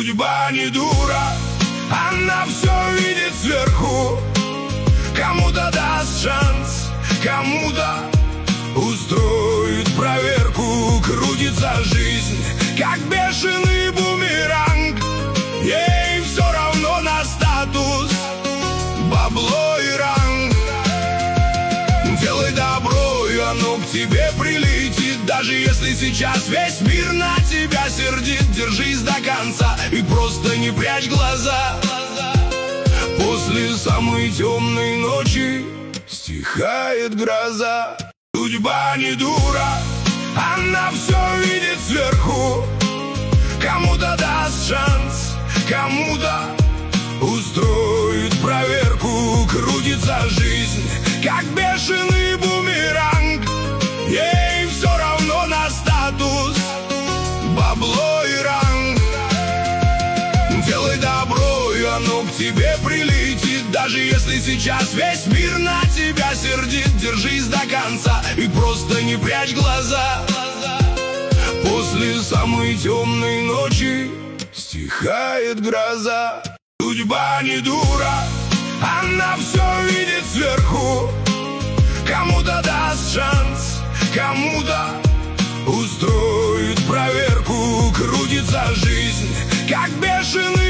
Судьба не дура, она все видит сверху. Кому-то даст шанс, кому-то устроит проверку. Крутится жизнь, как бешеный бумеранг. Ей все равно на статус, бабло и ранг. Делай добро, и оно к тебе прилетит. Даже если сейчас весь мир на тебя сердит, держись до конца и просто не прячь глаза. После самой темной ночи стихает гроза. Судьба не дура, она все видит сверху. Кому-то даст шанс, кому-то устроит проверку. Крутится жизнь, как бешеный бумеранг. Ей все равно на статус, бабло и ранг. Делай добро, и оно к тебе прилетит. Даже если сейчас весь мир на тебя сердит, держись до конца и просто не прячь глаза. После самой темной ночи стихает гроза. Судьба не дура, она все видит сверху. Кому-то даст шанс, кому-то устроит проверку. Крутится жизнь, как бешеный